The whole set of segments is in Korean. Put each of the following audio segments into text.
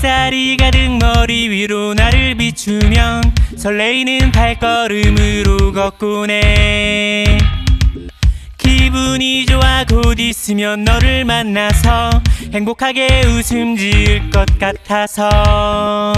햇살이 가득 머리 위로 나를 비추면 설레이는 발걸음으로 걷곤 해. 기분이 좋아 곧 있으면 너를 만나서 행복하게 웃음 지을 것 같아서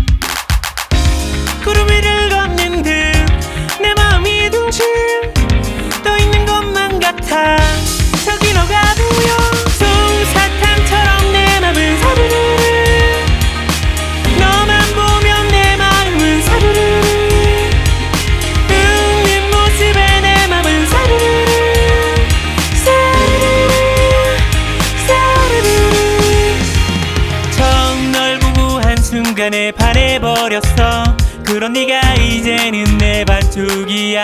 구름 위를 걷는 듯 내 마음이 둥실 떠 있는 것만 같아. 저기 너가 보여 솜사탕처럼 내 맘은 사르르르. 너만 보면 내 마음은 사르르르. 웃는 모습에 내 맘은 사르르르. 사르르르 사르르르. 처음 널 보고 한순간에 반해버렸어. 그런 네가 이제는 내 반쪽이야.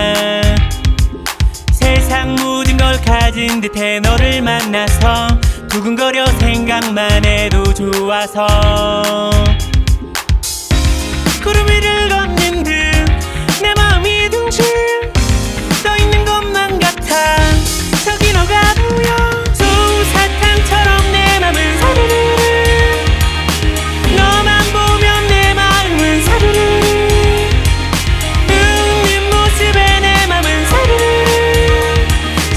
세상 모든 걸 가진 듯해 너를 만나서 두근거려 생각만 해도 좋아서 구름 위를 걷는 듯 내 마음이 둥실 떠 있는 것만 같아. 저기 너가 보여 솜사탕처럼 내 맘은 사르르르. 너만 보면 내 마음은 사르르르. 웃는 모습에 내 맘은 사르르르.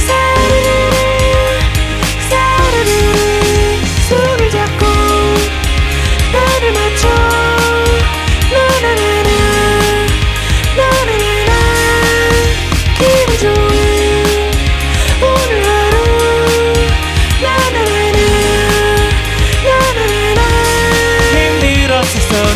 사르르르 사르르르. 손을 잡고 나를 맞춰. 나나나나 나나나나. 기분 좋은 오늘 하루. 나나나나 나나나나. 힘들었었어